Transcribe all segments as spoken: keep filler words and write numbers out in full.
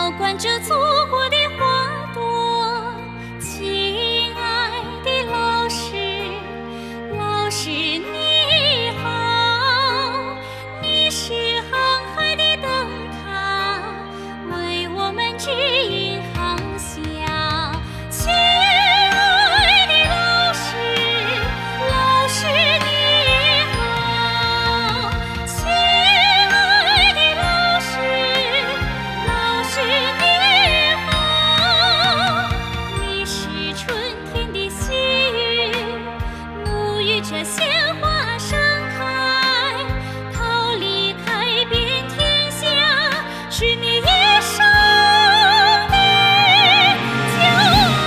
保管着祖国的花朵。亲爱的老师，老师你好，你是航海的灯塔，为我们指引航向。亲爱的老师，老师你好，亲爱的老师，老师你好，你是春天的细雨，沐浴着鲜花盛开，桃李开遍天下，是你一生的骄傲。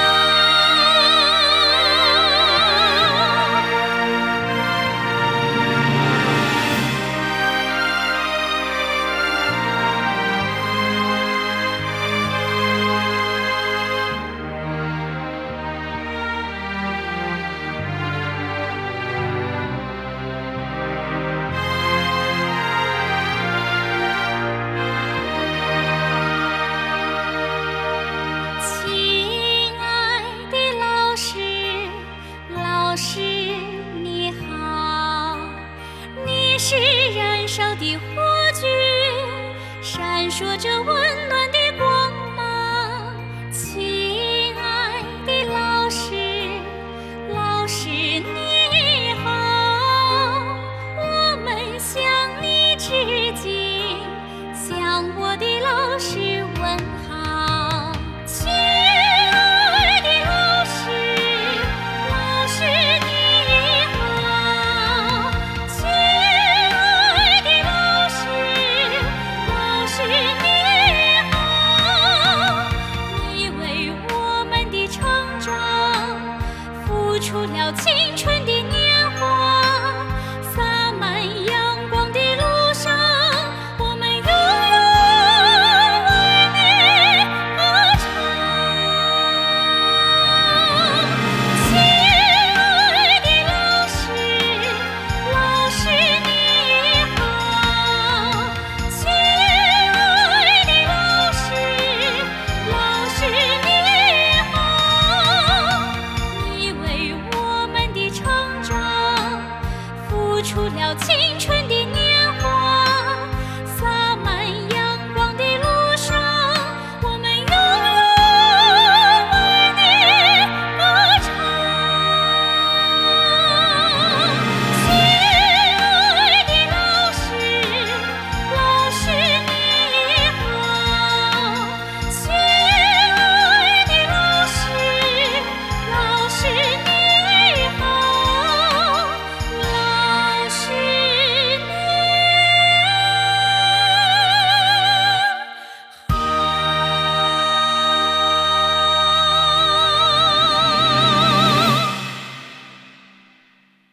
亲爱的老师，老师你好，你是燃烧的火炬，闪烁着温暖的光芒。亲爱的老师，老师你好，我们向你致敬，向我的老师问好。